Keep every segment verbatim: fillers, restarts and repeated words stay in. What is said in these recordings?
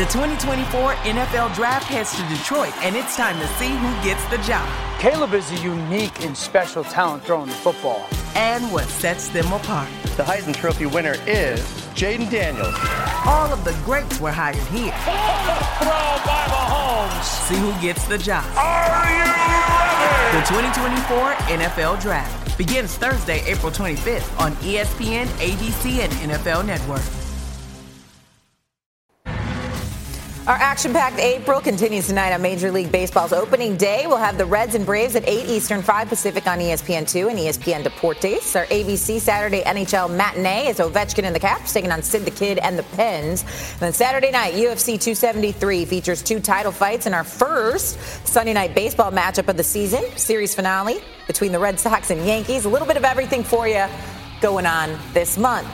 The twenty twenty-four N F L Draft heads to Detroit, and it's time to see who gets the job. Caleb is a unique and special talent throwing the football. And what sets them apart. The Heisman Trophy winner is Jaden Daniels. All of the greats were hired here. Throw by Mahomes. See who gets the job. Are you ready? The twenty twenty-four N F L Draft begins Thursday, April twenty-fifth on E S P N, A B C, and N F L Network. Our action-packed April continues tonight on Major League Baseball's opening day. We'll have the Reds and Braves at eight Eastern, five Pacific on E S P N two and E S P N Deportes. Our A B C Saturday N H L matinee is Ovechkin and the Caps taking on Sid the Kid and the Pens. And then Saturday night, U F C two seventy-three features two title fights in our first Sunday night baseball matchup of the season, series finale between the Red Sox and Yankees. A little bit of everything for you going on this month.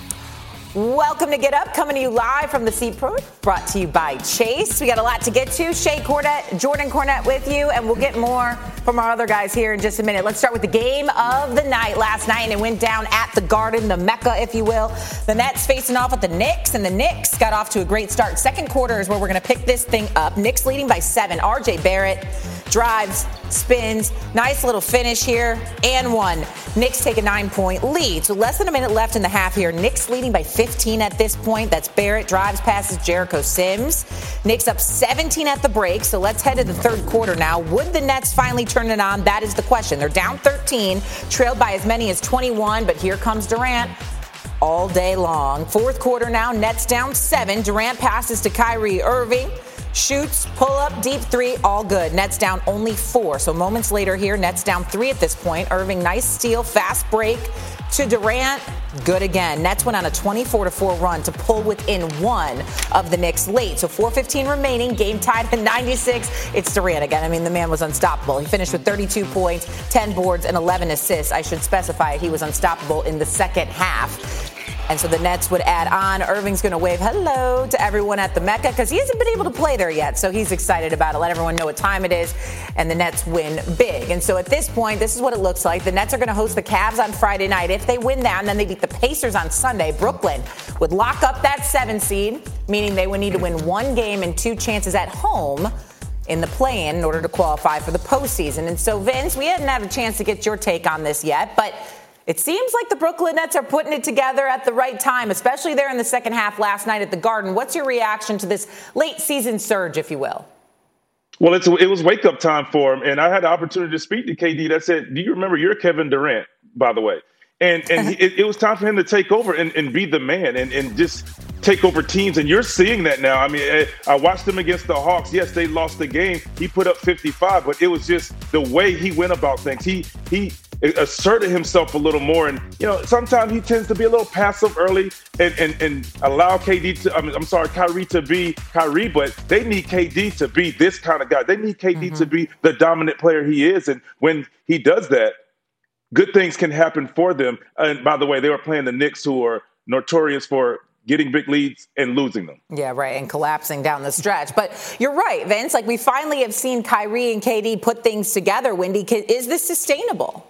Welcome to Get Up, coming to you live from the Seaport, brought to you by Chase. We got a lot to get to. Shea Cornette, Jordan Cornette with you, and we'll get more from our other guys here in just a minute. Let's start with the game of the night last night, and it went down at the Garden, the Mecca, if you will. The Nets facing off with the Knicks, and the Knicks got off to a great start. Second quarter is where we're going to pick this thing up. Knicks leading by seven. R J Barrett drives, spins, nice little finish here, and one. Knicks take a nine-point lead. So less than a minute left in the half here. Knicks leading by fifteen at this point. That's Barrett, drives, passes Jericho Sims. Knicks up seventeen at the break. So let's head to the third quarter now. Would the Nets finally turn it on? That is the question. They're down thirteen, trailed by as many as twenty-one, but here comes Durant all day long. Fourth quarter now, Nets down seven. Durant passes to Kyrie Irving. Shoots, pull up, deep three, all good. Nets down only four. So moments later here, Nets down three at this point. Irving, nice steal, fast break to Durant. Good again. Nets went on a twenty-four to four run to pull within one of the Knicks late. So four fifteen remaining, game tied at ninety-six. It's Durant again. I mean, the man was unstoppable. He finished with thirty-two points, ten boards, and eleven assists. I should specify he was unstoppable in the second half. And so the Nets would add on. Irving's going to wave hello to everyone at the Mecca because he hasn't been able to play there yet. So he's excited about it. Let everyone know what time it is. And the Nets win big. And so at this point, this is what it looks like. The Nets are going to host the Cavs on Friday night. If they win that, and then they beat the Pacers on Sunday, Brooklyn would lock up that seven seed, meaning they would need to win one game and two chances at home in the play-in in order to qualify for the postseason. And so, Vince, we hadn't had a chance to get your take on this yet, but it seems like the Brooklyn Nets are putting it together at the right time, especially there in the second half last night at the Garden. What's your reaction to this late season surge, if you will? Well, it's, it was wake-up time for him, and I had the opportunity to speak to K D that said, do you remember you're Kevin Durant, by the way? And and he, it, it was time for him to take over and, and be the man and, and just take over teams. And you're seeing that now. I mean, I, I watched him against the Hawks. Yes, they lost the game. He put up fifty-five, but it was just the way he went about things. He he asserted himself a little more. And, you know, sometimes he tends to be a little passive early and, and, and allow K D to, I mean, I'm sorry, Kyrie to be Kyrie, but they need K D to be this kind of guy. They need K D mm-hmm. to be the dominant player he is. And when he does that, good things can happen for them. And by the way, they were playing the Knicks, who are notorious for getting big leads and losing them. Yeah, right, and collapsing down the stretch. But you're right, Vince. Like, we finally have seen Kyrie and K D put things together. Wendy, is this sustainable?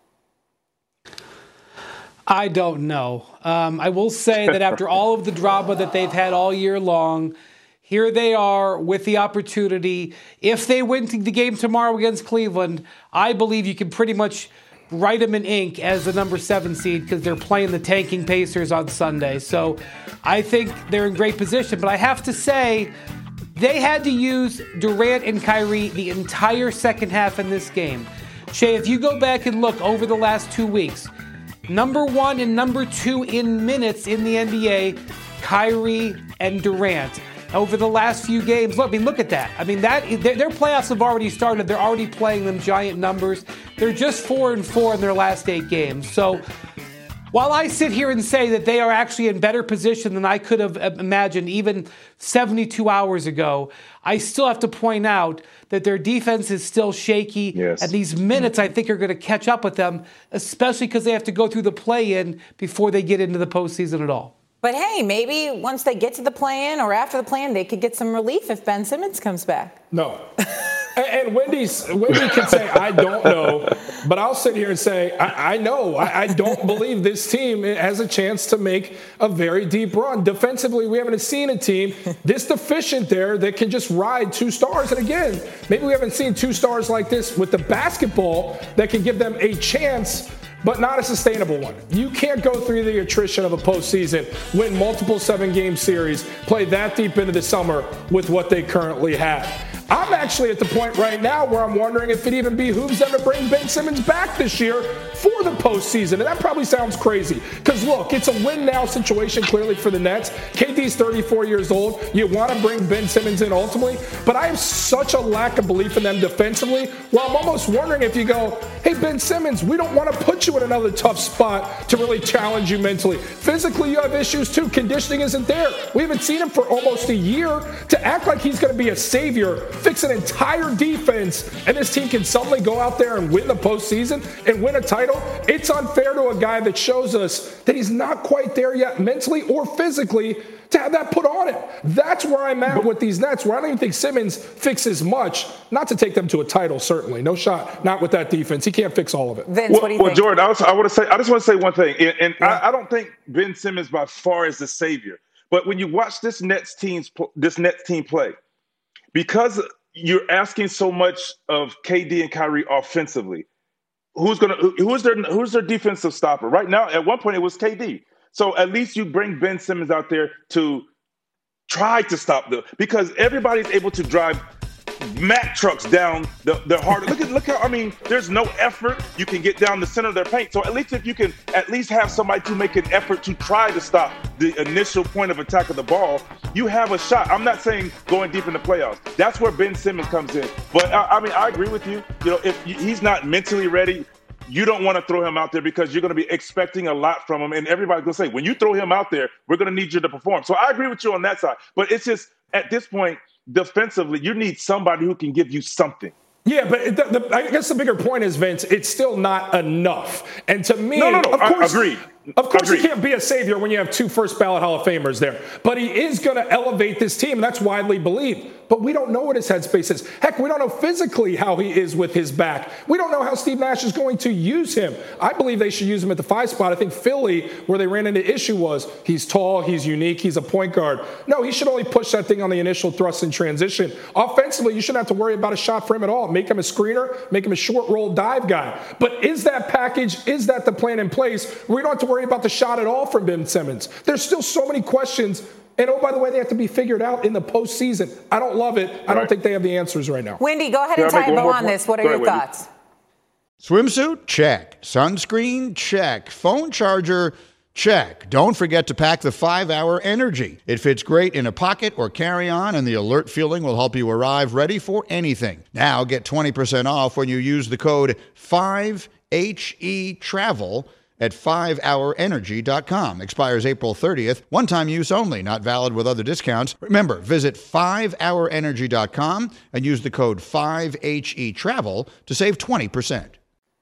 I don't know. Um, I will say that after all of the drama that they've had all year long, here they are with the opportunity. If they win the game tomorrow against Cleveland, I believe you can pretty much write them in ink as the number seven seed because they're playing the tanking Pacers on Sunday. So I think they're in great position. But I have to say, they had to use Durant and Kyrie the entire second half in this game. Shea, if you go back and look over the last two weeks, number one and number two in minutes in the N B A, Kyrie and Durant. Over the last few games, look, I mean, look at that. I mean, that their, their playoffs have already started. They're already playing them giant numbers. They're just four and four in their last eight games. So while I sit here and say that they are actually in better position than I could have imagined even seventy-two hours ago, I still have to point out that their defense is still shaky. Yes. And these minutes, I think, are going to catch up with them, especially because they have to go through the play-in before they get into the postseason at all. But hey, maybe once they get to the play-in or after the play-in, they could get some relief if Ben Simmons comes back. No. And, and Wendy's, Wendy can say, I don't know, but I'll sit here and say, I, I know. I, I don't believe this team has a chance to make a very deep run. Defensively, we haven't seen a team this deficient there that can just ride two stars. And again, maybe we haven't seen two stars like this with the basketball that can give them a chance, but not a sustainable one. You can't go through the attrition of a postseason, win multiple seven-game series, play that deep into the summer with what they currently have. I'm actually at the point right now where I'm wondering if it even behooves them to bring Ben Simmons back this year for the postseason. And that probably sounds crazy because, look, it's a win-now situation clearly for the Nets. K D's thirty-four years old. You want to bring Ben Simmons in ultimately, but I have such a lack of belief in them defensively where I'm almost wondering if you go, hey, Ben Simmons, we don't want to put you in another tough spot to really challenge you mentally. Physically, you have issues too. Conditioning isn't there. We haven't seen him for almost a year. To act like he's going to be a savior, fix an entire defense, and this team can suddenly go out there and win the postseason and win a title, it's unfair to a guy that shows us that he's not quite there yet mentally or physically to have that put on him. That's where I'm at with these Nets, where I don't even think Simmons fixes much. Not to take them to a title, certainly. No shot. Not with that defense. He can't fix all of it. Vince, well, what do you well, think? Jordan, I, was, I want to say, I just want to say one thing, and, and yeah. I, I don't think Ben Simmons by far is the savior. But when you watch this Nets team's this Nets team play, because you're asking so much of K D and Kyrie offensively, who's gonna who's their who's their defensive stopper? Right now, at one point it was K D. So at least you bring Ben Simmons out there to try to stop them, because everybody's able to drive Mack trucks down the, the harder. Look at look how I mean. There's no effort. You can get down the center of their paint. So at least if you can at least have somebody to make an effort to try to stop the initial point of attack of the ball, you have a shot. I'm not saying going deep in the playoffs. That's where Ben Simmons comes in. But I, I mean, I agree with you. You know, if he's not mentally ready, you don't want to throw him out there because you're going to be expecting a lot from him. And everybody's going to say, when you throw him out there, we're going to need you to perform. So I agree with you on that side. But it's just at this point, defensively, you need somebody who can give you something. Yeah, but the, the, I guess the bigger point is, Vince, it's still not enough. And to me, no, no, no, of course, I agree. Of course, Agreed. He can't be a savior when you have two first ballot Hall of Famers there. But he is going to elevate this team, and that's widely believed. But we don't know what his headspace is. Heck, we don't know physically how he is with his back. We don't know how Steve Nash is going to use him. I believe they should use him at the five spot. I think Philly, where they ran into issue, was he's tall, he's unique, he's a point guard. No, he should only push that thing on the initial thrust and transition. Offensively, you shouldn't have to worry about a shot for him at all. Make him a screener, make him a short roll dive guy. But is that package, is that the plan in place where we don't have to worry about the shot at all from Ben Simmons? There's still so many questions. And oh, by the way, they have to be figured out in the postseason. I don't love it. I don't think they have the answers right now. Wendy, go ahead and typo on this. What are your thoughts? Swimsuit? Check. Sunscreen? Check. Phone charger? Check. Don't forget to pack the five hour Energy. It fits great in a pocket or carry-on, and the alert feeling will help you arrive ready for anything. Now get twenty percent off when you use the code five H E travel at five hour energy dot com. Expires April thirtieth. One-time use only. Not valid with other discounts. Remember, visit five hour energy dot com and use the code five H E travel to save twenty percent.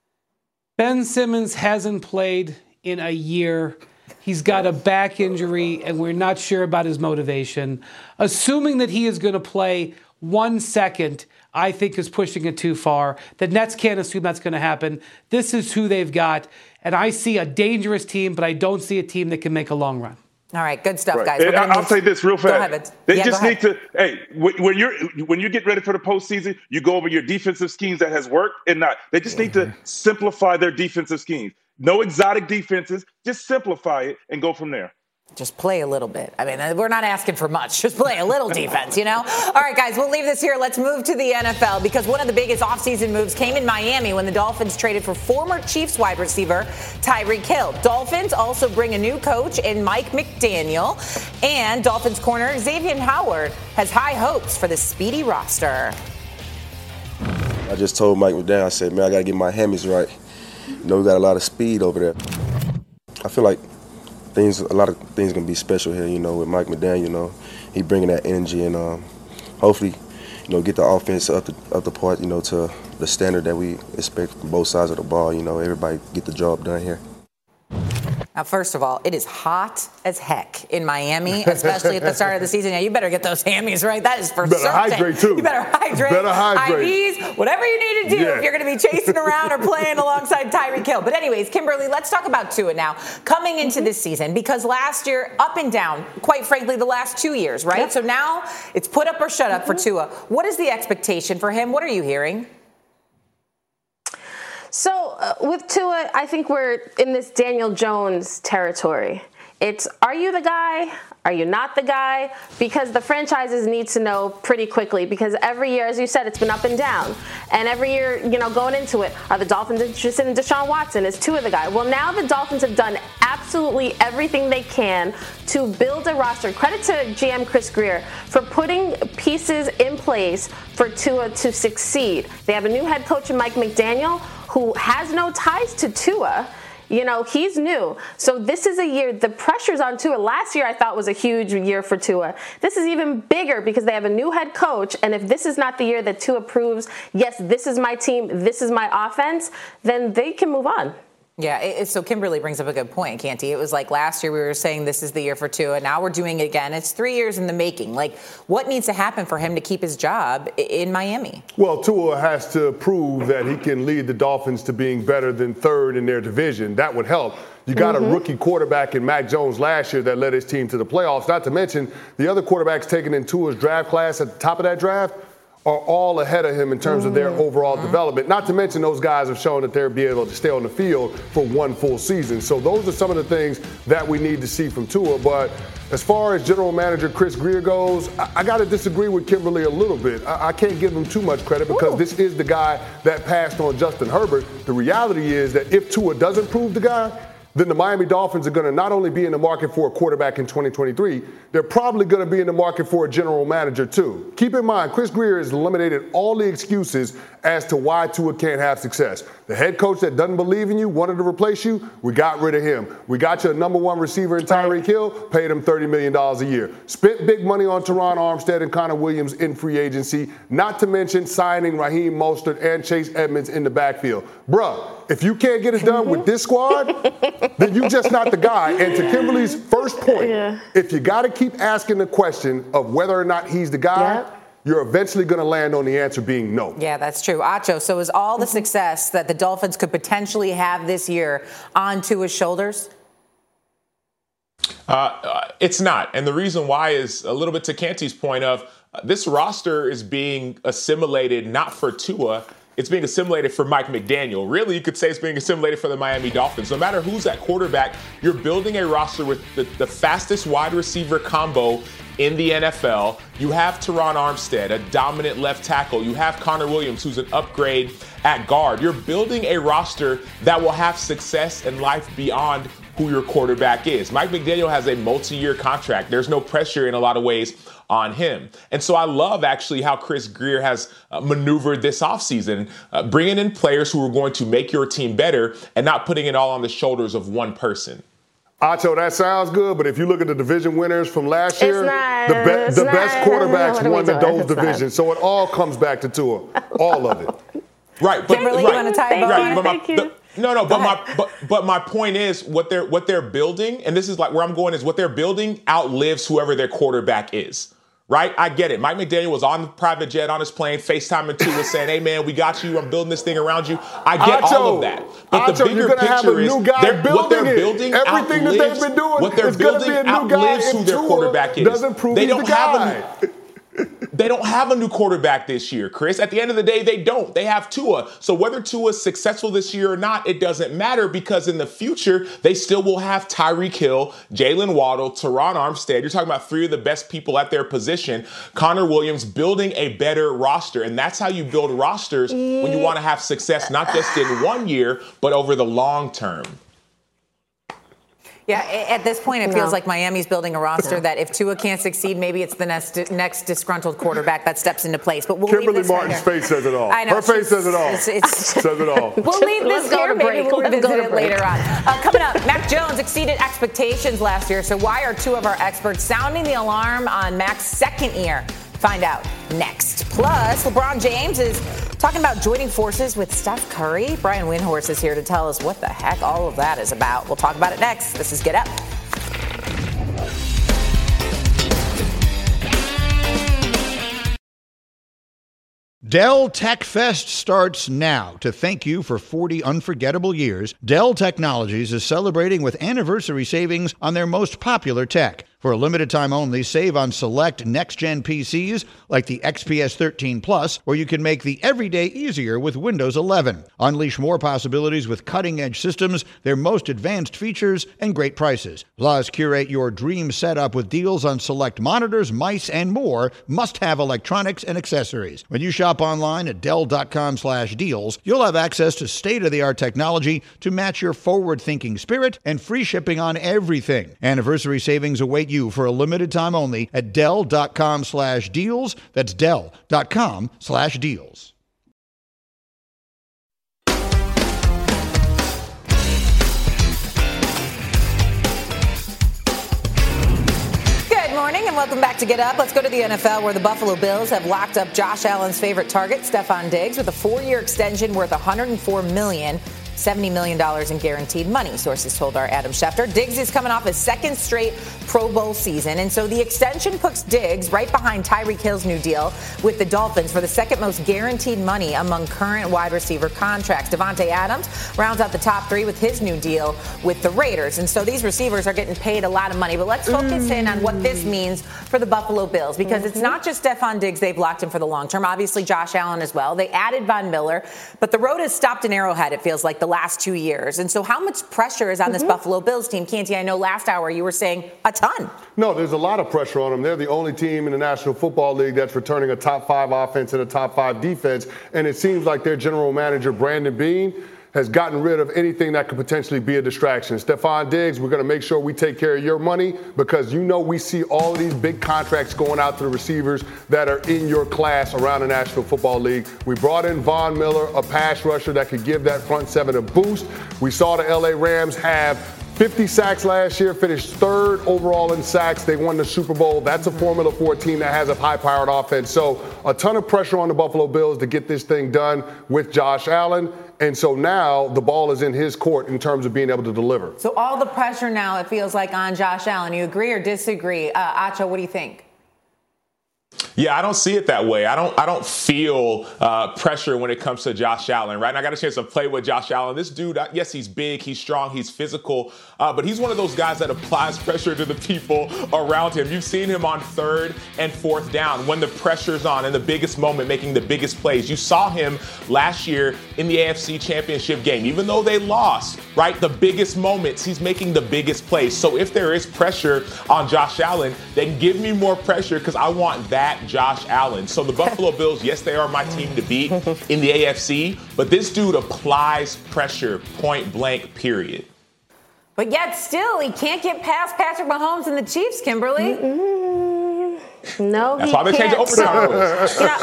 Ben Simmons hasn't played in a year. He's got a back injury, and we're not sure about his motivation. Assuming that he is going to play one second, I think is pushing it too far. The Nets can't assume that's going to happen. This is who they've got. And I see a dangerous team, but I don't see a team that can make a long run. All right, good stuff, right. guys. I'll say this real fast. Ahead, they yeah, just need to, hey, when you're when you get ready for the postseason, you go over your defensive schemes that has worked and not. They just need to simplify their defensive schemes. No exotic defenses. Just simplify it and go from there. Just play a little bit. I mean, we're not asking for much. Just play a little defense, you know? All right, guys, we'll leave this here. Let's move to the N F L, because one of the biggest offseason moves came in Miami when the Dolphins traded for former Chiefs wide receiver Tyreek Hill. Dolphins also bring a new coach in Mike McDaniel, and Dolphins corner Xavier Howard has high hopes for the speedy roster. I just told Mike McDaniel, I said, man, I got to get my hammies right. You know, we got a lot of speed over there. I feel like Things, a lot of things gonna be special here, you know, with Mike McDaniel. You know, he bringing that energy, and um, hopefully, you know, get the offense up the up the part, you know, to the standard that we expect from both sides of the ball. You know, everybody get the job done here. Now, first of all, it is hot as heck in Miami, especially at the start of the season. Now, you better get those hammies right. That is for better certain. Hydrate, too. You better hydrate. Better hydrate. I Vs, whatever you need to do yeah. if you're going to be chasing around or playing alongside Tyreek Hill. But anyways, Kimberly, let's talk about Tua now. Coming into mm-hmm. this season, because last year, up and down, quite frankly, the last two years, right? Yep. So now it's put up or shut up mm-hmm. for Tua. What is the expectation for him? What are you hearing? So uh, with Tua, I think we're in this Daniel Jones territory. It's, are you the guy? Are you not the guy? Because the franchises need to know pretty quickly, because every year, as you said, it's been up and down. And every year, you know, going into it, are the Dolphins interested in Deshaun Watson? Is Tua the guy? Well, now the Dolphins have done absolutely everything they can to build a roster. Credit to G M Chris Grier for putting pieces in place for Tua to succeed. They have a new head coach in Mike McDaniel, who has no ties to Tua. You know, he's new. So this is a year, the pressure's on Tua. Last year I thought was a huge year for Tua. This is even bigger because they have a new head coach. And if this is not the year that Tua proves, yes, this is my team, this is my offense, then they can move on. Yeah, it, so Kimberly brings up a good point, Canty. It was like last year we were saying this is the year for Tua. Now we're doing it again. It's three years in the making. Like, what needs to happen for him to keep his job in Miami? Well, Tua has to prove that he can lead the Dolphins to being better than third in their division. That would help. You got mm-hmm. a rookie quarterback in Mac Jones last year that led his team to the playoffs. Not to mention the other quarterbacks taken in Tua's draft class at the top of that draft are all ahead of him in terms of their overall mm-hmm. development. Not to mention those guys have shown that they'll be able to stay on the field for one full season. So those are some of the things that we need to see from Tua. But as far as general manager Chris Grier goes, I, I got to disagree with Kimberly a little bit. I, I can't give him too much credit because Ooh. this is the guy that passed on Justin Herbert. The reality is that if Tua doesn't prove the guy, then the Miami Dolphins are going to not only be in the market for a quarterback in twenty twenty-three, they're probably going to be in the market for a general manager too. Keep in mind, Chris Grier has eliminated all the excuses as to why Tua can't have success. The head coach that doesn't believe in you, wanted to replace you, we got rid of him. We got your number one receiver in Tyreek Hill, paid him thirty million dollars a year. Spent big money on Teron Armstead and Connor Williams in free agency, not to mention signing Raheem Mostert and Chase Edmonds in the backfield. Bruh, if you can't get it done with this squad, then you're just not the guy. And to Kimberly's first point, yeah. if you got to keep asking the question of whether or not he's the guy, yep. you're eventually going to land on the answer being no. Yeah, that's true. Acho, so is all the success that the Dolphins could potentially have this year onto his shoulders? Uh, it's not. And the reason why is a little bit to Canty's point of uh, this roster is being assimilated not for Tua. It's being assimilated for Mike McDaniel. Really, you could say it's being assimilated for the Miami Dolphins. No matter who's at quarterback, you're building a roster with the, the fastest wide receiver combo in the N F L. You have Teron Armstead, a dominant left tackle. You have Connor Williams, who's an upgrade at guard. You're building a roster that will have success and life beyond who your quarterback is. Mike McDaniel has a multi-year contract. There's no pressure in a lot of ways on him. And so I love actually how Chris Grier has uh, maneuvered this offseason, uh, bringing in players who are going to make your team better and not putting it all on the shoulders of one person. Acho, that sounds good, but if you look at the division winners from last year, not, the, be- the best quarterbacks won the those divisions. So it all comes back to Tua, all of it. Right, but Kimberly, right, you want to tie right, but my, Thank you. the, no, no, but my but but my point is what they're what they're building, and this is like where I'm going is what they're building outlives whoever their quarterback is. Right? I get it. Mike McDaniel was on the private jet on his plane, FaceTiming Tua, saying, hey, man, we got you. I'm building this thing around you. I get Acho, all of that. But Acho, the bigger you're gonna picture have a is new guy they're, building what they're it. building Everything outlives, that they've been doing what they're is gonna building be a new guy outlives who their Tua quarterback is. Doesn't prove they he's don't the have guy. a They don't have a new quarterback this year, Chris. At the end of the day, they don't. They have Tua. So whether Tua is successful this year or not, it doesn't matter because in the future, they still will have Tyreek Hill, Jalen Waddle, Teron Armstead. You're talking about three of the best people at their position. Connor Williams building a better roster. And that's how you build rosters when you want to have success, not just in one year, but over the long term. Yeah, at this point, it no. feels like Miami's building a roster no. that if Tua can't succeed, maybe it's the next next disgruntled quarterback that steps into place. But we'll Kimberly leave this Martin's right face says it all. I know, Her face says it all. It's, it's, says it all. We'll leave this Let's here. Maybe we'll Let's revisit it break. later on. Uh, coming up, Mac Jones exceeded expectations last year. So why are two of our experts sounding the alarm on Mac's second year? Find out next. Plus, LeBron James is Talking about joining forces with Steph Curry, Brian Windhorst is here to tell us what the heck all of that is about. We'll talk about it next. This is Get Up. Dell Tech Fest starts now. To thank you for forty unforgettable years, Dell Technologies is celebrating with anniversary savings on their most popular tech. For a limited time only, save on select next-gen P Cs like the X P S thirteen Plus, or you can make the everyday easier with Windows eleven. Unleash more possibilities with cutting-edge systems, their most advanced features, and great prices. Plus, curate your dream setup with deals on select monitors, mice, and more must-have electronics and accessories. When you shop online at Dell.com slash deals, you'll have access to state-of-the-art technology to match your forward-thinking spirit and free shipping on everything. Anniversary savings await you for a limited time only at Dell.com slash deals. That's Dell.com slash deals. Good morning and welcome back to Get Up. Let's go to the N F L, where the Buffalo Bills have locked up Josh Allen's favorite target, Stephon Diggs, with a four-year extension worth one hundred four million dollars. seventy million dollars in guaranteed money, sources told our Adam Schefter. Diggs is coming off his second straight Pro Bowl season, and so the extension puts Diggs right behind Tyreek Hill's new deal with the Dolphins for the second most guaranteed money among current wide receiver contracts. Devontae Adams rounds out the top three with his new deal with the Raiders, and so these receivers are getting paid a lot of money. But let's focus mm. in on what this means for the Buffalo Bills, because mm-hmm. it's not just Stephon Diggs they've locked in for the long term. Obviously, Josh Allen as well. They added Von Miller, but the road has stopped in Arrowhead, it feels like, the last two years. And so how much pressure is on mm-hmm. this Buffalo Bills team? Canty, I know last hour you were saying a ton. No, there's a lot of pressure on them. They're the only team in the National Football League that's returning a top five offense and a top five defense. And it seems like their general manager, Brandon Beane, has gotten rid of anything that could potentially be a distraction. Stephon Diggs, we're going to make sure we take care of your money, because you know we see all of these big contracts going out to the receivers that are in your class around the National Football League. We brought in Von Miller, a pass rusher that could give that front seven a boost. We saw the L A Rams have fifty sacks last year, finished third overall in sacks. They won the Super Bowl. That's a Formula Four team that has a high-powered offense. So a ton of pressure on the Buffalo Bills to get this thing done with Josh Allen. And so now the ball is in his court in terms of being able to deliver. So all the pressure now, it feels like, on Josh Allen. You agree or disagree? Uh, Acho, what do you think? Yeah, I don't see it that way. I don't I don't feel uh, pressure when it comes to Josh Allen, right? And I got a chance to play with Josh Allen. This dude, yes, he's big, he's strong, he's physical, uh, but he's one of those guys that applies pressure to the people around him. You've seen him on third and fourth down when the pressure's on in the biggest moment, making the biggest plays. You saw him last year in the A F C Championship game. Even though they lost, right, the biggest moments, he's making the biggest plays. So if there is pressure on Josh Allen, then give me more pressure, because I want that Josh Allen. So the Buffalo Bills, yes, they are my team to beat in the A F C, but this dude applies pressure point blank, period. But yet still, he can't get past Patrick Mahomes and the Chiefs, Kimberly. Mm-hmm. No, That's he why they changed the overtime rules. You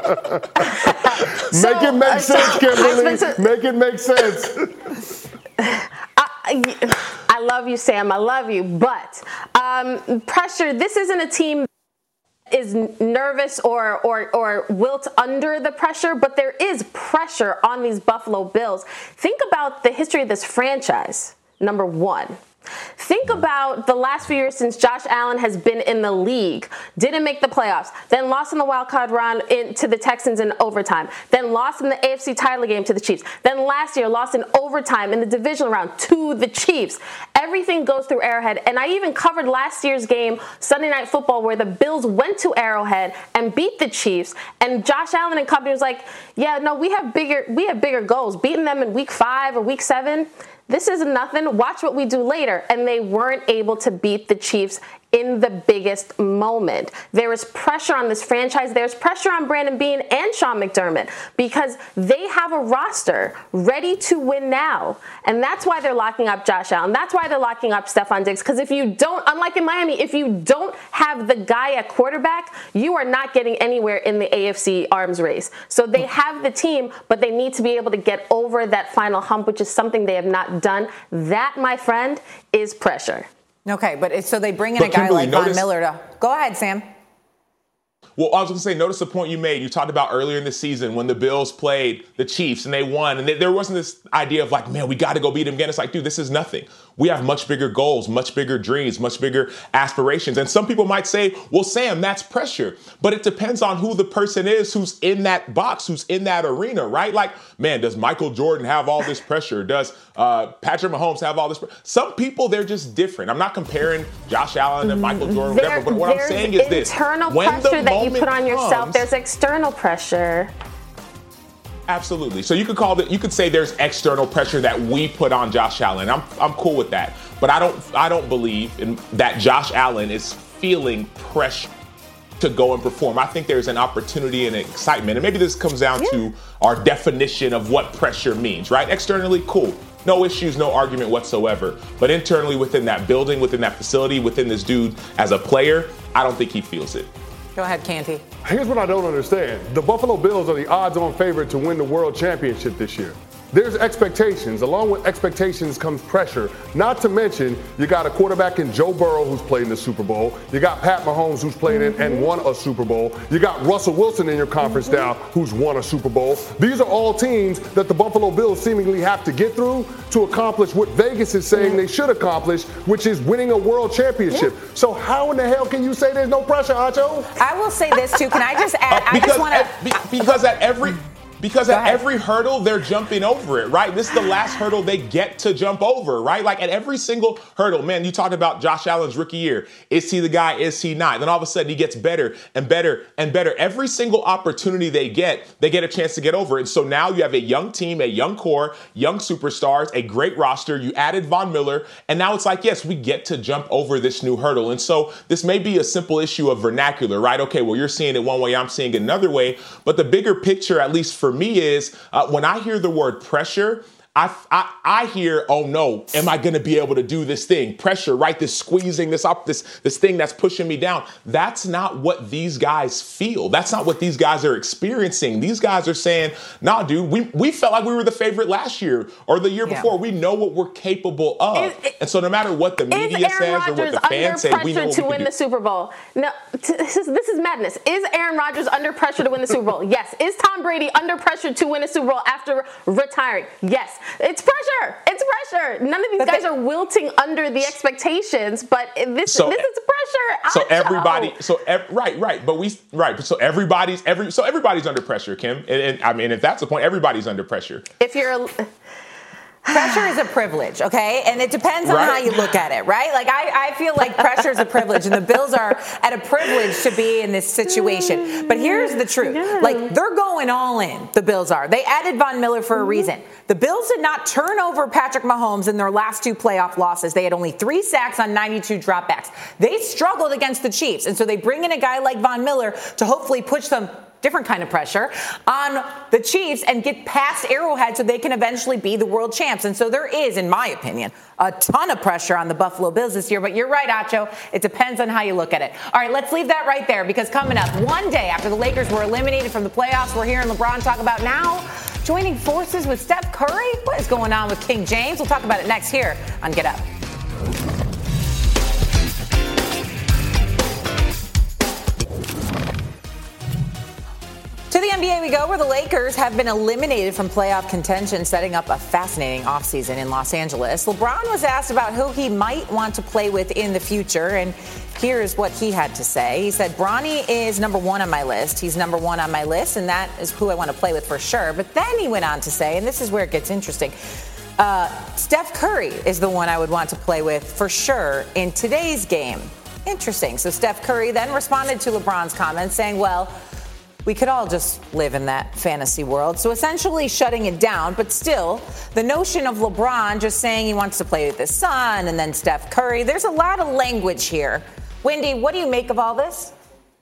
know, make so, it make uh, sense, so Kimberly. To, make it make sense. I, I love you, Sam. I love you. But um, pressure, this isn't a team is nervous or, or or wilt under the pressure, but there is pressure on these Buffalo Bills. Think about the history of this franchise, number one. Think about the last few years since Josh Allen has been in the league. Didn't make the playoffs, then lost in the wild card round in, to the Texans in overtime, then lost in the A F C title game to the Chiefs, then last year lost in overtime in the divisional round to the Chiefs. Everything goes through Arrowhead, and I even covered last year's game, Sunday Night Football, where the Bills went to Arrowhead and beat the Chiefs, and Josh Allen and company was like, yeah, no, we have bigger, we have bigger goals. Beating them in week five or week seven, this is nothing. Watch what we do later. And they weren't able to beat the Chiefs in the biggest moment. There is pressure on this franchise. There's pressure on Brandon Beane and Sean McDermott, because they have a roster ready to win now. And that's why they're locking up Josh Allen. That's why they're locking up Stephon Diggs. Because if you don't, unlike in Miami, if you don't have the guy at quarterback, you are not getting anywhere in the A F C arms race. So they have the team, but they need to be able to get over that final hump, which is something they have not done. That, my friend, is pressure. Okay, but it's, so they bring in but a guy Kimberly, like Von notice, Miller to go ahead, Sam. Well, I was going to say, notice the point you made. You talked about earlier in the season when the Bills played the Chiefs and they won. And they, there wasn't this idea of like, man, we got to go beat them again. It's like, dude, this is nothing. We have much bigger goals, much bigger dreams, much bigger aspirations. And some people might say, well, Sam, that's pressure. But it depends on who the person is who's in that box, who's in that arena, right? Like, man, does Michael Jordan have all this pressure? Does uh, Patrick Mahomes have all this pressure? Some people, they're just different. I'm not comparing Josh Allen and Michael Jordan, there, whatever. But what I'm saying is this. Internal when pressure that you put on comes, yourself, there's external pressure. Absolutely. So you could call it, you could say there's external pressure that we put on Josh Allen. I'm I'm cool with that. But I don't I don't believe in that Josh Allen is feeling pressure to go and perform. I think there's an opportunity and excitement. And maybe this comes down yeah. to our definition of what pressure means, right? Externally, cool. No issues, no argument whatsoever. But internally within that building, within that facility, within this dude as a player, I don't think he feels it. Go ahead, Canty. Here's what I don't understand. The Buffalo Bills are the odds-on favorite to win the World Championship this year. There's expectations. Along with expectations comes pressure. Not to mention, you got a quarterback in Joe Burrow who's played in the Super Bowl. You got Pat Mahomes who's played in and won a Super Bowl. You got Russell Wilson in your conference mm-hmm. now who's won a Super Bowl. These are all teams that the Buffalo Bills seemingly have to get through to accomplish what Vegas is saying mm-hmm. they should accomplish, which is winning a World Championship. Yeah. So how in the hell can you say there's no pressure, Acho? I will say this too. Can I just add? Uh, I just want to. Because at every. Because Go at ahead. every hurdle, they're jumping over it, right? This is the last hurdle they get to jump over, right? Like at every single hurdle, man, you talked about Josh Allen's rookie year. Is he the guy? Is he not? Then all of a sudden he gets better and better and better. Every single opportunity they get, they get a chance to get over it. And so now you have a young team, a young core, young superstars, a great roster. You added Von Miller. And now it's like, yes, we get to jump over this new hurdle. And so this may be a simple issue of vernacular, right? Okay, well, you're seeing it one way, I'm seeing it another way. But the bigger picture, at least for me, is uh, when I hear the word pressure, I, I, I hear, oh no, am I going to be able to do this thing? Pressure, right? This squeezing, this up, this this thing that's pushing me down. That's not what these guys feel. That's not what these guys are experiencing. These guys are saying, nah, dude, we, we felt like we were the favorite last year or the year yeah. before. We know what we're capable of. Is, it, and so no matter what the media says or what the fans say, we know what to we win can the do. Super Bowl. No, t- this is, this is madness. Is Aaron Rodgers under pressure to win the Super Bowl? Yes. Is Tom Brady under pressure to win a Super Bowl after retiring? Yes. It's pressure. It's pressure. None of these but guys they, are wilting under the expectations, but this so, this is pressure. So everybody, so ev- right, right, but we right. So everybody's every so everybody's under pressure, Kim. And, and I mean, if that's the point, everybody's under pressure. If you're a, pressure is a privilege, okay? And it depends on right. how you look at it, right? Like, I, I feel like pressure is a privilege, and the Bills are at a privilege to be in this situation. But here's the truth. Yeah. Like, they're going all in, the Bills are. They added Von Miller for a reason. The Bills did not turn over Patrick Mahomes in their last two playoff losses. They had only three sacks on ninety-two dropbacks. They struggled against the Chiefs, and so they bring in a guy like Von Miller to hopefully push them different kind of pressure on the Chiefs and get past Arrowhead so they can eventually be the world champs. And so there is, in my opinion, a ton of pressure on the Buffalo Bills this year. But you're right, Acho. It depends on how you look at it. All right, let's leave that right there, because coming up one day after the Lakers were eliminated from the playoffs, we're hearing LeBron talk about now joining forces with Steph Curry. What is going on with King James? We'll talk about it next here on Get Up. To the N B A we go, where the Lakers have been eliminated from playoff contention, setting up a fascinating offseason in Los Angeles. LeBron was asked about who he might want to play with in the future, and here's what he had to say. He said, Bronny is number one on my list. He's number one on my list, and that is who I want to play with for sure. But then he went on to say, and this is where it gets interesting, uh, Steph Curry is the one I would want to play with for sure in today's game. Interesting. So Steph Curry then responded to LeBron's comments saying, well, we could all just live in that fantasy world. So essentially shutting it down, but still, the notion of LeBron just saying he wants to play with his son and then Steph Curry, there's a lot of language here. Wendy, what do you make of all this?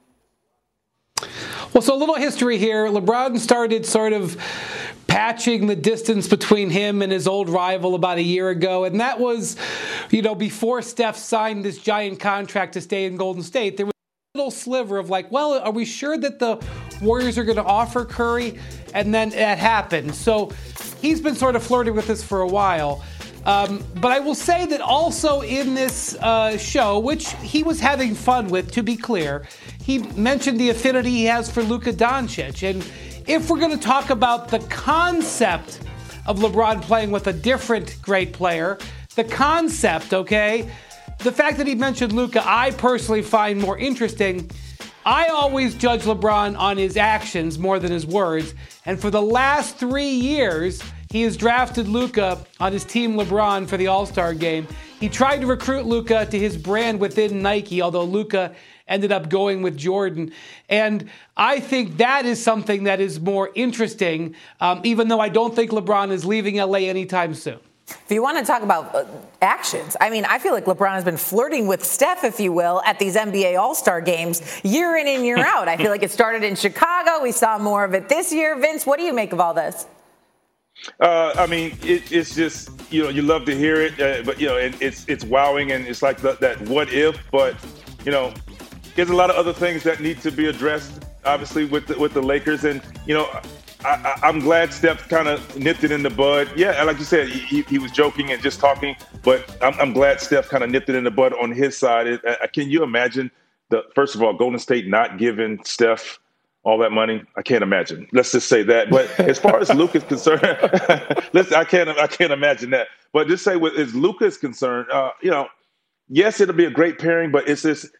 Well, so a little history here. LeBron started sort of patching the distance between him and his old rival about a year ago. And that was, you know, before Steph signed this giant contract to stay in Golden State. There was little sliver of like, well, are we sure that the Warriors are going to offer Curry? And then that happened. So he's been sort of flirting with this for a while. Um, but I will say that also in this uh, show, which he was having fun with, to be clear, he mentioned the affinity he has for Luka Doncic. And if we're going to talk about the concept of LeBron playing with a different great player, the concept, okay, the fact that he mentioned Luka, I personally find more interesting. I always judge LeBron on his actions more than his words. And for the last three years, he has drafted Luka on his team LeBron for the All-Star game. He tried to recruit Luka to his brand within Nike, although Luka ended up going with Jordan. And I think that is something that is more interesting, um, even though I don't think LeBron is leaving L A anytime soon. If you want to talk about uh, actions, I mean, I feel like LeBron has been flirting with Steph, if you will, at these N B A All-Star games year in and year out. I feel like it started in Chicago. We saw more of it this year. Vince, what do you make of all this? Uh, I mean, it, it's just, you know, you love to hear it, uh, but, you know, it, it's it's wowing, and it's like the, that what if, but, you know, there's a lot of other things that need to be addressed, obviously, with the, with the Lakers. And, you know, I, I, I'm glad Steph kind of nipped it in the bud. Yeah, like you said, he, he was joking and just talking, but I'm, I'm glad Steph kind of nipped it in the bud on his side. It, uh, can you imagine, the first of all, Golden State not giving Steph all that money? I can't imagine. Let's just say that. But as far as Luka is concerned, let's, I can't I can't imagine that. But just say, with as Luka is concerned, uh, you know, yes, it'll be a great pairing, but it's just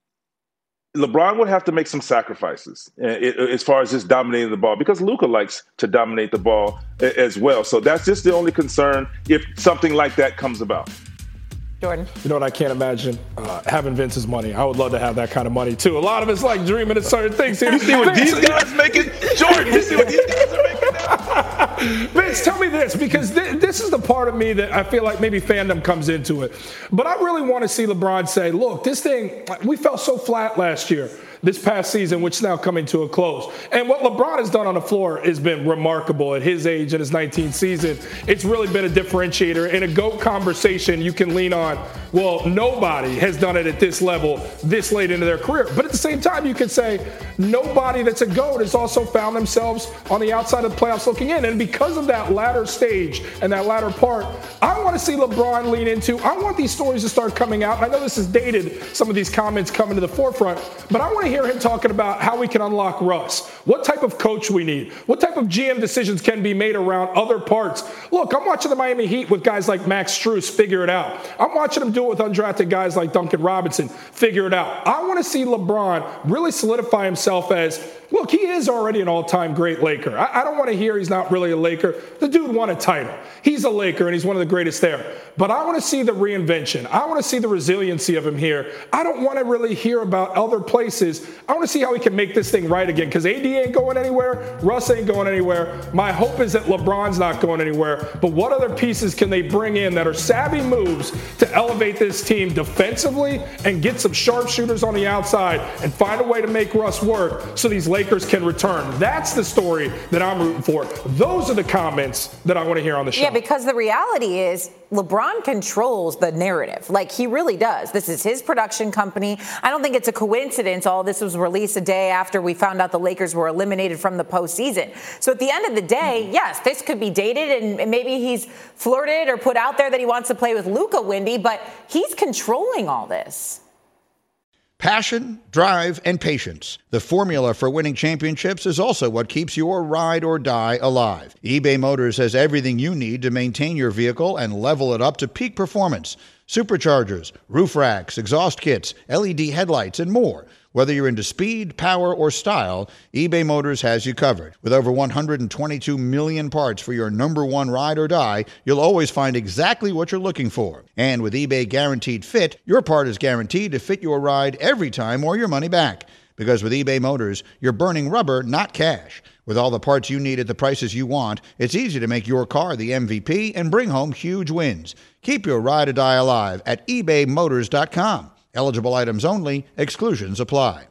LeBron would have to make some sacrifices as far as just dominating the ball, because Luka likes to dominate the ball as well. So that's just the only concern if something like that comes about. Jordan. You know what I can't imagine? Uh, having Vince's money. I would love to have that kind of money, too. A lot of us like dreaming of certain things here. You see what these guys making? Jordan, you see what these guys are making now? Vince, tell me this, because th- this is the part of me that I feel like maybe fandom comes into it. But I really want to see LeBron say, look, this thing, we fell so flat last year. This past season, which is now coming to a close. And what LeBron has done on the floor has been remarkable at his age and his nineteenth season. It's really been a differentiator. In a GOAT conversation, you can lean on, well, nobody has done it at this level this late into their career. But at the same time, you can say nobody that's a GOAT has also found themselves on the outside of the playoffs looking in. And because of that latter stage and that latter part, I want to see LeBron lean into, I want these stories to start coming out. And I know this is dated, some of these comments coming to the forefront, but I want to hear him talking about how we can unlock Russ, what type of coach we need, what type of G M decisions can be made around other parts. Look, I'm watching the Miami Heat with guys like Max Strus figure it out. I'm watching them do it with undrafted guys like Duncan Robinson figure it out. I want to see LeBron really solidify himself as, look, he is already an all-time great Laker. I, I don't want to hear he's not really a Laker. The dude won a title. He's a Laker, and he's one of the greatest there. But I want to see the reinvention. I want to see the resiliency of him here. I don't want to really hear about other places. I want to see how he can make this thing right again, because A D ain't going anywhere. Russ ain't going anywhere. My hope is that LeBron's not going anywhere. But what other pieces can they bring in that are savvy moves to elevate this team defensively and get some sharpshooters on the outside and find a way to make Russ work so these Lakers can return? That's the story that I'm rooting for. Those are the comments that I want to hear on the show. Yeah, because the reality is LeBron controls the narrative. Like, he really does. This is his production company. I don't think it's a coincidence all this was released a day after we found out the Lakers were eliminated from the postseason. So at the end of the day, yes, this could be dated, and maybe he's flirted or put out there that he wants to play with Luka, Windy, but he's controlling all this. Passion, drive, and patience. The formula for winning championships is also what keeps your ride or die alive. eBay Motors has everything you need to maintain your vehicle and level it up to peak performance. Superchargers, roof racks, exhaust kits, L E D headlights, and more. Whether you're into speed, power, or style, eBay Motors has you covered. With over one hundred twenty-two million parts for your number one ride or die, you'll always find exactly what you're looking for. And with eBay Guaranteed Fit, your part is guaranteed to fit your ride every time or your money back. Because with eBay Motors, you're burning rubber, not cash. With all the parts you need at the prices you want, it's easy to make your car the M V P and bring home huge wins. Keep your ride or die alive at ebay motors dot com. Eligible items only. Exclusions apply.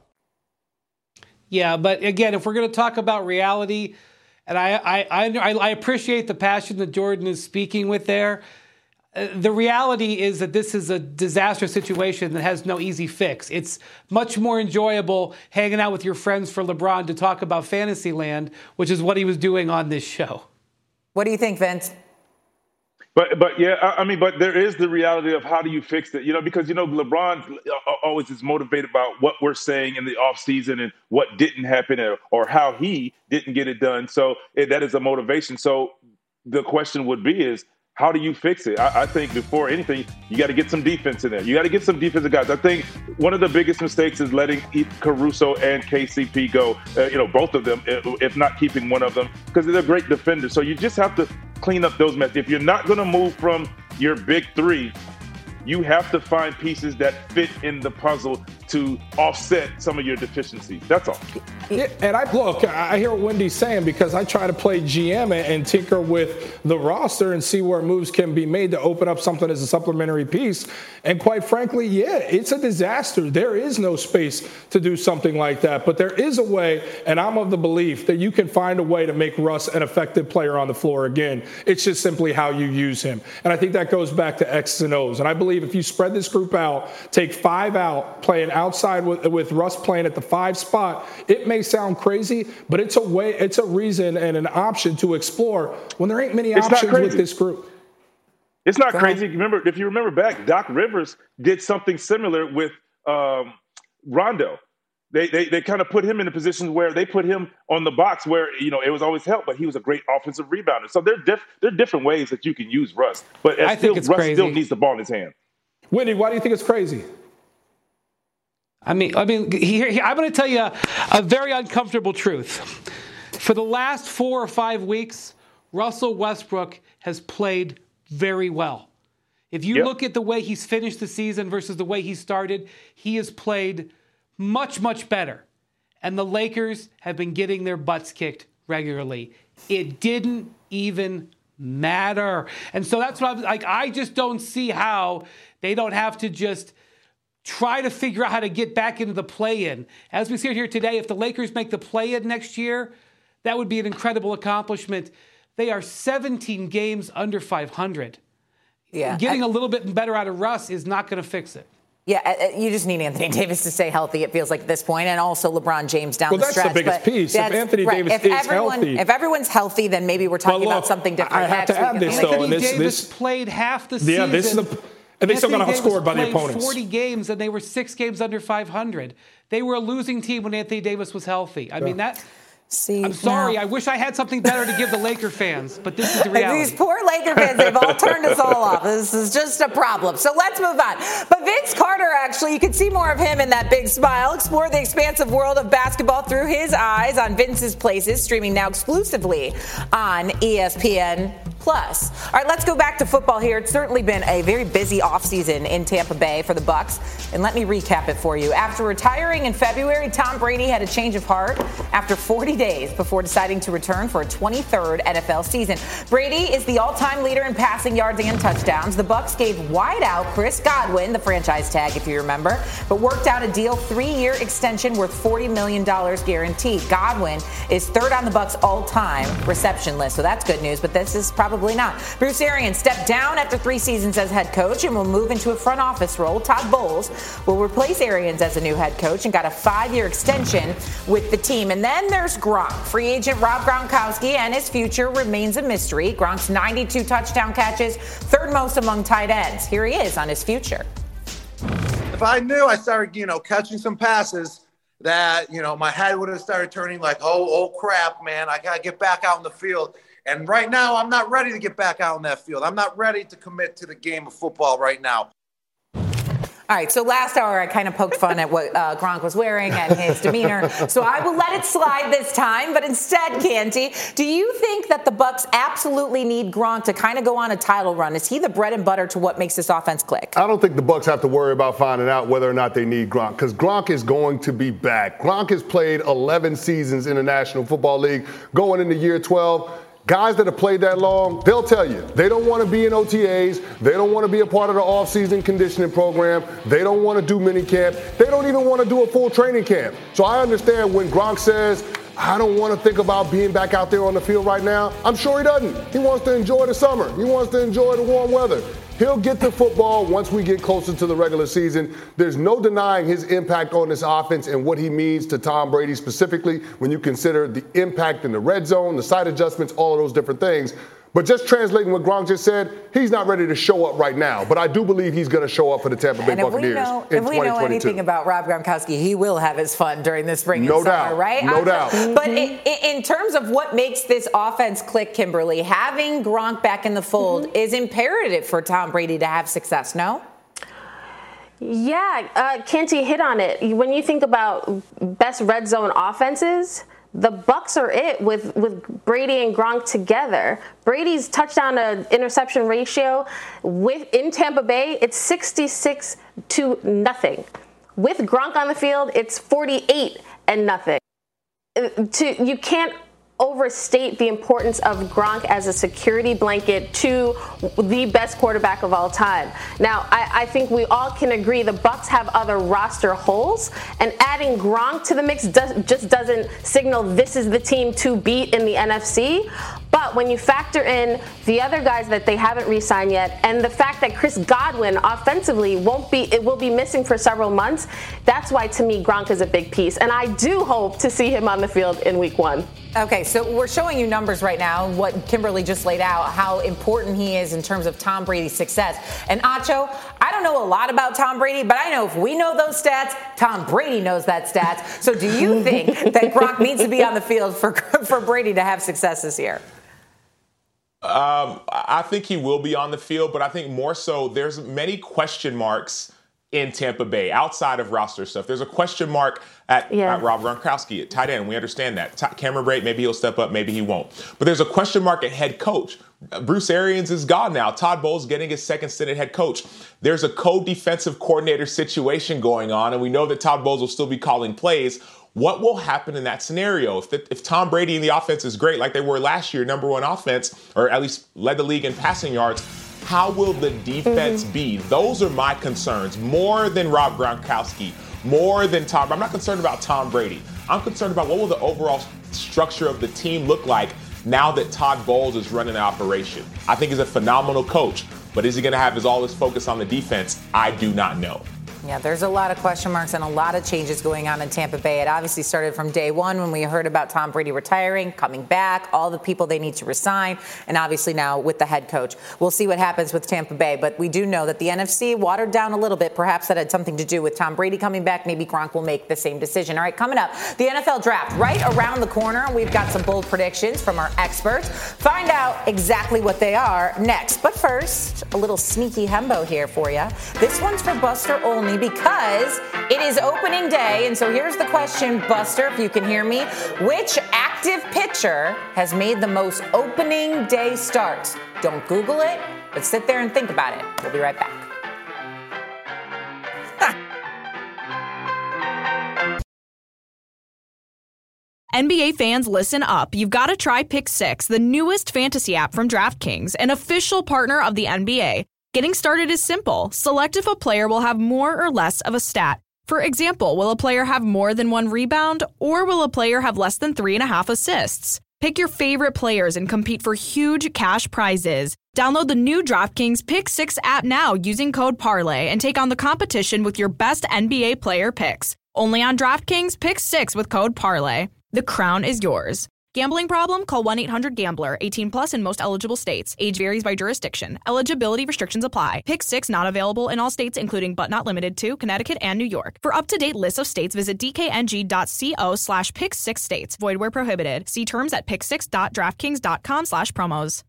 Yeah, but again, if we're going to talk about reality, and I, I, I, I appreciate the passion that Jordan is speaking with there, uh, the reality is that this is a disastrous situation that has no easy fix. It's much more enjoyable hanging out with your friends for LeBron to talk about Fantasyland, which is what he was doing on this show. What do you think, Vince? But but yeah, I, I mean, but there is the reality of how do you fix it? You know, because you know LeBron always is motivated about what we're saying in the offseason and what didn't happen or, or how he didn't get it done. So it, that is a motivation. So the question would be is, how do you fix it? I, I think before anything, you got to get some defense in there. You got to get some defensive guys. I think one of the biggest mistakes is letting Caruso and K C P go, uh, you know, both of them, if not keeping one of them, because they're great defenders. So you just have to clean up those messes. If you're not going to move from your big three, you have to find pieces that fit in the puzzle to offset some of your deficiencies. That's all. Yeah, and I look, I hear what Wendy's saying because I try to play G M and tinker with the roster and see where moves can be made to open up something as a supplementary piece. And quite frankly, yeah, it's a disaster. There is no space to do something like that. But there is a way, and I'm of the belief that you can find a way to make Russ an effective player on the floor again. It's just simply how you use him. And I think that goes back to X's and O's. And I believe if you spread this group out, take five out, playing outside with, with Russ playing at the five spot, it may sound crazy, but it's a way, it's a reason and an option to explore when there ain't many it's options with this group. It's not Go crazy. Remember, if you remember back, Doc Rivers did something similar with um, Rondo. They they they kind of put him in a position where they put him on the box where, you know, it was always help, but he was a great offensive rebounder. So there diff- there are different ways that you can use Russ, but I still, think it's Russ crazy. still needs the ball in his hand. Wendy, why do you think it's crazy? I mean, I mean, here, here, I'm going to tell you a, a very uncomfortable truth. For the last four or five weeks, Russell Westbrook has played very well. If you Yep. look at the way he's finished the season versus the way he started, he has played much, much better. And the Lakers have been getting their butts kicked regularly. It didn't even matter. And so that's what I'm like. I just don't see how they don't have to just try to figure out how to get back into the play-in. As we sit here today, if the Lakers make the play-in next year, that would be an incredible accomplishment. They are seventeen games under five hundred. Yeah, Getting I, a little bit better out of Russ is not going to fix it. Yeah, you just need Anthony Davis to stay healthy, it feels like at this point, and also LeBron James down well, the that's stretch. the biggest piece. If Anthony right. Davis if is everyone, healthy. If everyone's healthy, then maybe we're talking look, about something different I have next to add week. this, Anthony though, and this, Davis this, played half the season. Yeah, this is the, and they still got outscored by the opponents. forty games, and they were six games under five hundred. They were a losing team when Anthony Davis was healthy. I yeah. mean, that... See, I'm sorry. no. I wish I had something better to give the Laker fans, but this is the reality. These poor Laker fans, they've all turned us all off. This is just a problem. So let's move on. But Vince Carter, actually, you can see more of him in that big smile. Explore the expansive world of basketball through his eyes on Vince's Places, streaming now exclusively on E S P N Plus. All right, let's go back to football here. It's certainly been a very busy offseason in Tampa Bay for the Bucs. And let me recap it for you. After retiring in February, Tom Brady had a change of heart after forty days before deciding to return for a twenty-third N F L season. Brady is the all-time leader in passing yards and touchdowns. The Bucs gave wideout Chris Godwin the franchise tag, if you remember, but worked out a deal, three-year extension worth forty million dollars guaranteed. Godwin is third on the Bucs all-time reception list, so that's good news, but this is probably Probably not. Bruce Arians stepped down after three seasons as head coach and will move into a front office role. Todd Bowles will replace Arians as a new head coach and got a five-year extension with the team. And then there's Gronk. Free agent Rob Gronkowski and his future remains a mystery. Gronk's ninety-two touchdown catches, third most among tight ends. Here he is on his future. If I knew I started, you know, catching some passes that, you know, my head would have started turning like, oh, oh crap, man, I got to get back out in the field. And right now, I'm not ready to get back out on that field. I'm not ready to commit to the game of football right now. All right, so last hour I kind of poked fun at what uh, Gronk was wearing and his demeanor, so I will let it slide this time. But instead, Canty, do you think that the Bucs absolutely need Gronk to kind of go on a title run? Is he the bread and butter to what makes this offense click? I don't think the Bucs have to worry about finding out whether or not they need Gronk, because Gronk is going to be back. Gronk has played eleven seasons in the National Football League, going into year twelve. Guys that have played that long, they'll tell you, they don't want to be in O T As. They don't want to be a part of the off-season conditioning program. They don't want to do minicamp. They don't even want to do a full training camp. So I understand when Gronk says, I don't want to think about being back out there on the field right now. I'm sure he doesn't. He wants to enjoy the summer. He wants to enjoy the warm weather. He'll get to football once we get closer to the regular season. There's no denying his impact on this offense and what he means to Tom Brady specifically when you consider the impact in the red zone, the side adjustments, all of those different things. But just translating what Gronk just said, he's not ready to show up right now. But I do believe he's going to show up for the Tampa Bay and if Buccaneers we know, in if we know anything about Rob Gronkowski, he will have his fun during this spring no and summer, doubt. right? No doubt. But in, in terms of what makes this offense click, Kimberly, having Gronk back in the fold mm-hmm. is imperative for Tom Brady to have success, no? Yeah, uh, Canty hit on it. When you think about best red zone offenses, the Bucs are it with, with Brady and Gronk together. Brady's touchdown to interception ratio with in Tampa Bay, it's sixty-six to nothing. With Gronk on the field, it's forty-eight and nothing. To, you can't overstate the importance of Gronk as a security blanket to the best quarterback of all time. Now, I, I think we all can agree the Bucs have other roster holes, and adding Gronk to the mix does, just doesn't signal this is the team to beat in the N F C. But when you factor in the other guys that they haven't re-signed yet, and the fact that Chris Godwin offensively won't be, it will be missing for several months, that's why to me Gronk is a big piece. And I do hope to see him on the field in week one. Okay, so we're showing you numbers right now, what Kimberly just laid out, how important he is in terms of Tom Brady's success. And Acho, I don't know a lot about Tom Brady, but I know if we know those stats, Tom Brady knows that stats. So do you think that Gronk needs to be on the field for, for Brady to have success this year? Um, I think he will be on the field, but I think more so there's many question marks in Tampa Bay outside of roster stuff. There's a question mark at, yeah. at Rob Gronkowski at tight end. We understand that. T- Cameron Brate, maybe he'll step up, maybe he won't. But there's a question mark at head coach. Bruce Arians is gone now. Todd Bowles getting his second stint at head coach. There's a co-defensive coordinator situation going on, and we know that Todd Bowles will still be calling plays. What will happen in that scenario? If, the, if Tom Brady and the offense is great, like they were last year, number one offense, or at least led the league in passing yards, how will the defense mm-hmm. be? Those are my concerns, more than Rob Gronkowski, more than Tom. I'm not concerned about Tom Brady. I'm concerned about what will the overall structure of the team look like now that Todd Bowles is running the operation. I think he's a phenomenal coach, but is he going to have his all his focus on the defense? I do not know. Yeah, there's a lot of question marks and a lot of changes going on in Tampa Bay. It obviously started from day one when we heard about Tom Brady retiring, coming back, all the people they need to resign, and obviously now with the head coach. We'll see what happens with Tampa Bay, but we do know that the N F C watered down a little bit. Perhaps that had something to do with Tom Brady coming back. Maybe Gronk will make the same decision. All right, coming up, the N F L draft right around the corner. We've got some bold predictions from our experts. Find out exactly what they are next. But first, a little sneaky hembo here for you. This one's for Buster Olney, because it is opening day. And so here's the question, Buster, if you can hear me. Which active pitcher has made the most opening day starts? Don't Google it, but sit there and think about it. We'll be right back. N B A fans, listen up. You've got to try Pick Six, the newest fantasy app from DraftKings, an official partner of the N B A. Getting started is simple. Select if a player will have more or less of a stat. For example, will a player have more than one rebound, or will a player have less than three and a half assists? Pick your favorite players and compete for huge cash prizes. Download the new DraftKings Pick Six app now using code Parlay and take on the competition with your best N B A player picks. Only on DraftKings Pick Six with code Parlay. The crown is yours. Gambling problem? Call one eight hundred gambler. eighteen plus in most eligible states. Age varies by jurisdiction. Eligibility restrictions apply. Pick Six not available in all states, including but not limited to Connecticut and New York. For up-to-date lists of states, visit dkng.co slash pick six states. Void where prohibited. See terms at pick six dot draftkings dot com slash promos.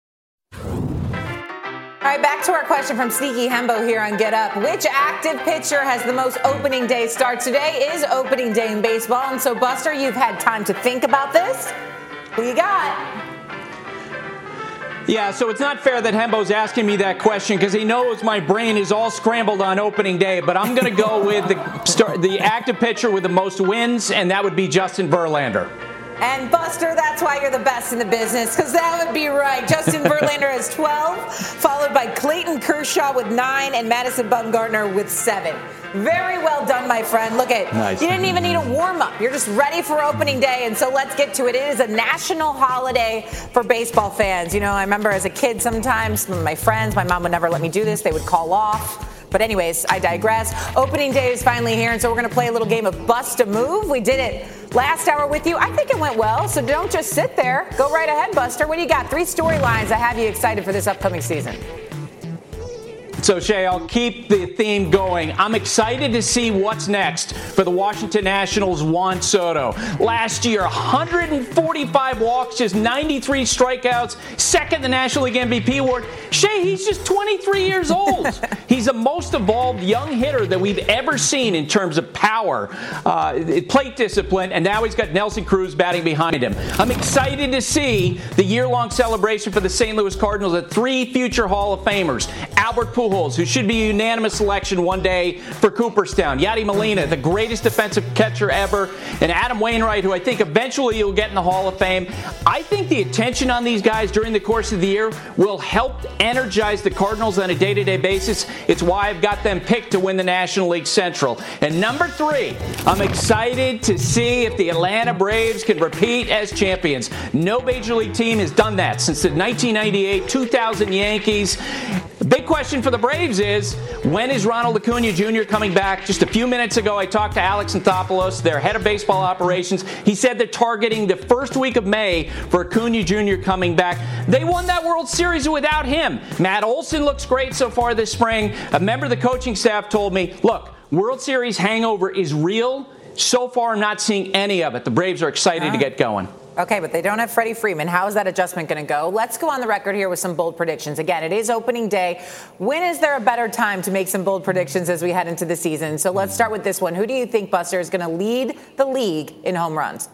All right, back to our question from Sneaky Hembo here on Get Up. Which active pitcher has the most opening day starts? Today is opening day in baseball, and so, Buster, you've had time to think about this. Who you got? Yeah, so it's not fair that Hembo's asking me that question because he knows my brain is all scrambled on opening day, but I'm going to go with the, start, the active pitcher with the most wins, and that would be Justin Verlander. And Buster, that's why you're the best in the business, because that would be right. Justin Verlander has twelve, followed by Clayton Kershaw with nine, and Madison Bumgarner with seven. Very well done, my friend. Look at, nice. You didn't even need a warm-up. You're just ready for opening day, and so let's get to it. It is a national holiday for baseball fans. You know, I remember as a kid sometimes, some of my friends, my mom would never let me do this. They would call off. But anyways, I digress. Opening day is finally here, and so we're going to play a little game of Bust a Move. We did it last hour with you. I think it went well, so don't just sit there. Go right ahead, Buster. What do you got? Three storylines that have you excited for this upcoming season. So, Shay, I'll keep the theme going. I'm excited to see what's next for the Washington Nationals' Juan Soto. Last year, one hundred forty-five walks, just ninety-three strikeouts, second in the National League M V P award. Shay, he's just twenty-three years old. He's the most evolved young hitter that we've ever seen in terms of power, uh, plate discipline, and now he's got Nelson Cruz batting behind him. I'm excited to see the year-long celebration for the Saint Louis Cardinals of three future Hall of Famers. Albert Pujols, who should be a unanimous selection one day for Cooperstown. Yadi Molina, the greatest defensive catcher ever. And Adam Wainwright, who I think eventually he'll get in the Hall of Fame. I think the attention on these guys during the course of the year will help energize the Cardinals on a day-to-day basis. It's why I've got them picked to win the National League Central. And number three, I'm excited to see if the Atlanta Braves can repeat as champions. No Major League team has done that since the nineteen ninety-eight two thousand Yankees. The big question for the Braves is, when is Ronald Acuna Junior coming back? Just a few minutes ago, I talked to Alex Anthopoulos, their head of baseball operations. He said they're targeting the first week of May for Acuna Junior coming back. They won that World Series without him. Matt Olson looks great so far this spring. A member of the coaching staff told me, look, World Series hangover is real. So far, I'm not seeing any of it. The Braves are excited ah. to get going. Okay, but they don't have Freddie Freeman. How is that adjustment going to go? Let's go on the record here with some bold predictions. Again, it is opening day. When is there a better time to make some bold predictions as we head into the season? So let's start with this one. Who do you think, Buster, is going to lead the league in home runs?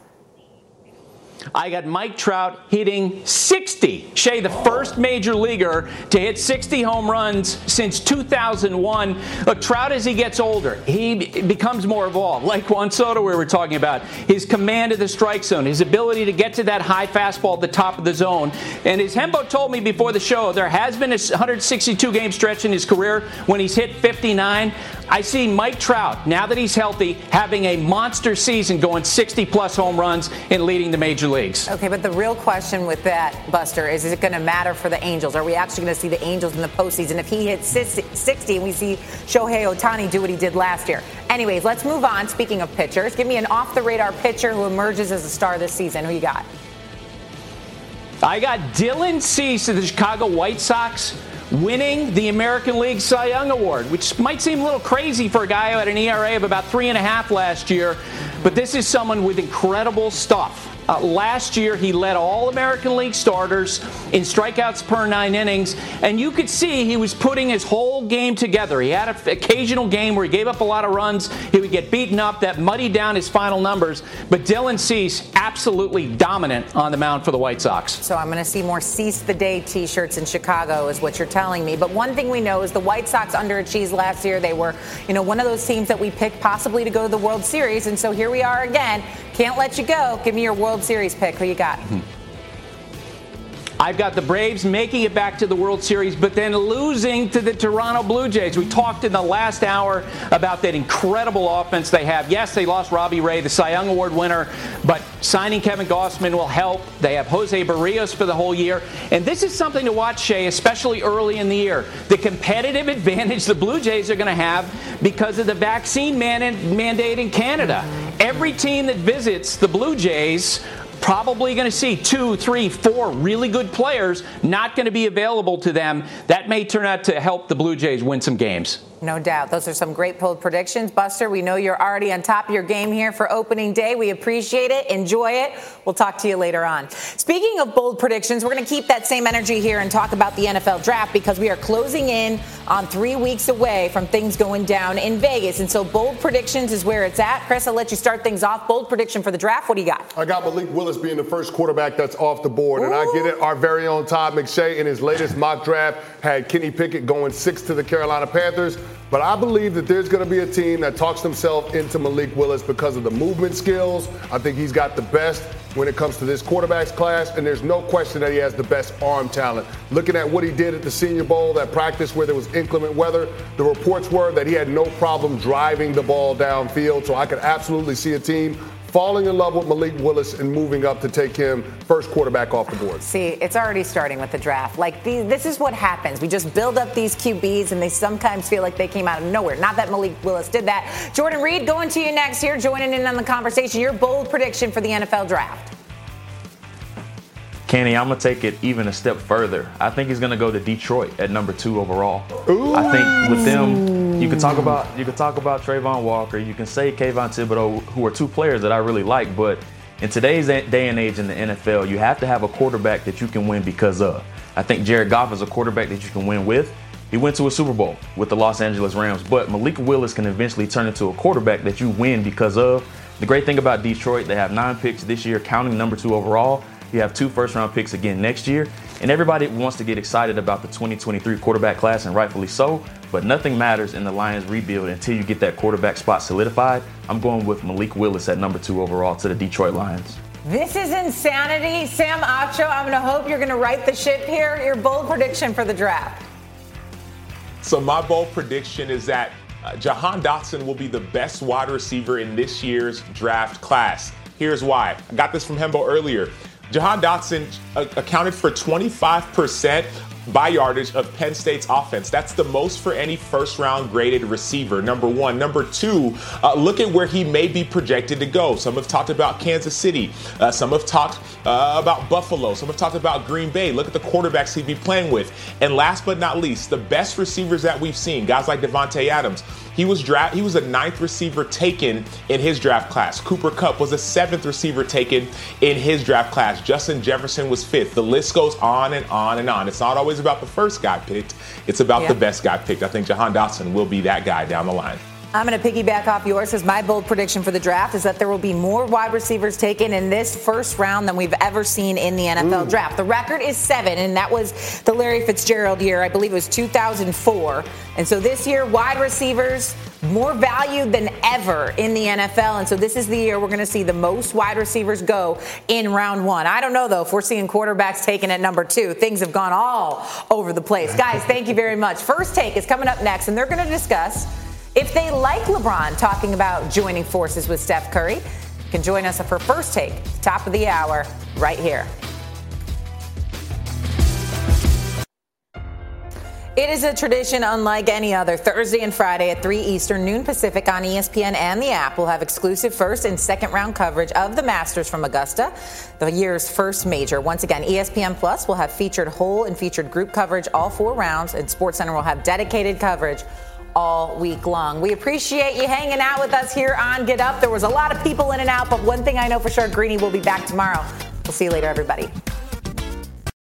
I got Mike Trout hitting sixty. Shay, the first major leaguer to hit sixty home runs since two thousand one. Look, Trout, as he gets older, he becomes more evolved. Like Juan Soto we were talking about. His command of the strike zone, his ability to get to that high fastball at the top of the zone. And as Hembo told me before the show, there has been a one hundred sixty-two game stretch in his career when he's hit fifty-nine. I see Mike Trout, now that he's healthy, having a monster season, going sixty-plus home runs and leading the major leagues. Okay, but the real question with that, Buster, is, is it going to matter for the Angels? Are we actually going to see the Angels in the postseason if he hits sixty and we see Shohei Ohtani do what he did last year? Anyways, let's move on. Speaking of pitchers, give me an off-the-radar pitcher who emerges as a star this season. Who you got? I got Dylan Cease of the Chicago White Sox winning the American League Cy Young Award, which might seem a little crazy for a guy who had an E R A of about three and a half last year, but this is someone with incredible stuff. Uh, last year, he led all American League starters in strikeouts per nine innings, and you could see he was putting his whole game together. He had an occasional game where he gave up a lot of runs. He would get beaten up. That muddied down his final numbers. But Dylan Cease, absolutely dominant on the mound for the White Sox. So I'm going to see more Cease the Day T-shirts in Chicago is what you're telling me. But one thing we know is the White Sox underachieved last year. They were, you know, one of those teams that we picked possibly to go to the World Series. And so here we are again. Can't let you go. Give me your World Series pick. Who you got? Mm-hmm. I've got the Braves making it back to the World Series, but then losing to the Toronto Blue Jays. We talked in the last hour about that incredible offense they have. Yes, they lost Robbie Ray, the Cy Young Award winner, but signing Kevin Gausman will help. They have Jose Barrios for the whole year. And this is something to watch, Shay, especially early in the year. The competitive advantage the Blue Jays are going to have because of the vaccine man- mandate in Canada. Every team that visits the Blue Jays probably going to see two, three, four really good players not going to be available to them. That may turn out to help the Blue Jays win some games. No doubt. Those are some great bold predictions. Buster, we know you're already on top of your game here for opening day. We appreciate it. Enjoy it. We'll talk to you later on. Speaking of bold predictions, we're going to keep that same energy here and talk about the N F L draft because we are closing in on three weeks away from things going down in Vegas. And so bold predictions is where it's at. Chris, I'll let you start things off. Bold prediction for the draft. What do you got? I got Malik Willis being the first quarterback that's off the board. Ooh. And I get it. Our very own Todd McShay in his latest mock draft had Kenny Pickett going sixth to the Carolina Panthers. But I believe that there's going to be a team that talks themselves into Malik Willis because of the movement skills. I think he's got the best when it comes to this quarterback's class, and there's no question that he has the best arm talent. Looking at what he did at the Senior Bowl, that practice where there was inclement weather, the reports were that he had no problem driving the ball downfield. So I could absolutely see a team falling in love with Malik Willis and moving up to take him first quarterback off the board. See, it's already starting with the draft. Like, these, this is what happens. We just build up these Q Bs, and they sometimes feel like they came out of nowhere. Not that Malik Willis did that. Jordan Reed, going to you next here, joining in on the conversation. Your bold prediction for the N F L draft. Kenny, I'm going to take it even a step further. I think he's going to go to Detroit at number two overall. Ooh. I think with them, you can talk about you can talk about Trayvon Walker, you can say Kayvon Thibodeau, who are two players that I really like, but in today's day and age in the N F L, you have to have a quarterback that you can win because of. I think Jared Goff is a quarterback that you can win with. He went to a Super Bowl with the Los Angeles Rams, but Malik Willis can eventually turn into a quarterback that you win because of. The great thing about Detroit, they have nine picks this year, counting number two overall. You have two first-round picks again next year, and everybody wants to get excited about the twenty twenty-three quarterback class, and rightfully so, but nothing matters in the Lions rebuild until you get that quarterback spot solidified. I'm going with Malik Willis at number two overall to the Detroit Lions. This is insanity. Sam Acho, I'm going to hope you're going to right the ship here. Your bold prediction for the draft. So my bold prediction is that uh, Jahan Dotson will be the best wide receiver in this year's draft class. Here's why. I got this from Hembo earlier. Jahan Dotson uh, accounted for twenty-five percent by yardage of Penn State's offense. That's the most for any first-round graded receiver, number one. Number two, uh, look at where he may be projected to go. Some have talked about Kansas City. Uh, some have talked uh, about Buffalo. Some have talked about Green Bay. Look at the quarterbacks he'd be playing with. And last but not least, the best receivers that we've seen, guys like Devontae Adams. He was draft. He was a ninth receiver taken in his draft class. Cooper Kupp was a seventh receiver taken in his draft class. Justin Jefferson was fifth. The list goes on and on and on. It's not always about the first guy picked. It's about yeah. the best guy picked. I think Jahan Dotson will be that guy down the line. I'm going to piggyback off yours, because my bold prediction for the draft is that there will be more wide receivers taken in this first round than we've ever seen in the N F L Ooh. draft. The record is seven, and that was the Larry Fitzgerald year. I believe it was two thousand four. And so this year, wide receivers more valued than ever in the N F L. And so this is the year we're going to see the most wide receivers go in round one. I don't know, though, if we're seeing quarterbacks taken at number two. Things have gone all over the place. Guys, thank you very much. First Take is coming up next, and they're going to discuss if they like LeBron talking about joining forces with Steph Curry. You can join us for First Take, top of the hour, right here. It is a tradition unlike any other. Thursday and Friday at three Eastern, noon Pacific on E S P N and the app will have exclusive first and second round coverage of the Masters from Augusta, the year's first major. Once again, E S P N Plus will have featured whole and featured group coverage all four rounds, and SportsCenter will have dedicated coverage all week long. We appreciate you hanging out with us here on Get Up. There was a lot of people in and out, but one thing I know for sure, Greeny will be back tomorrow. We'll see you later, everybody.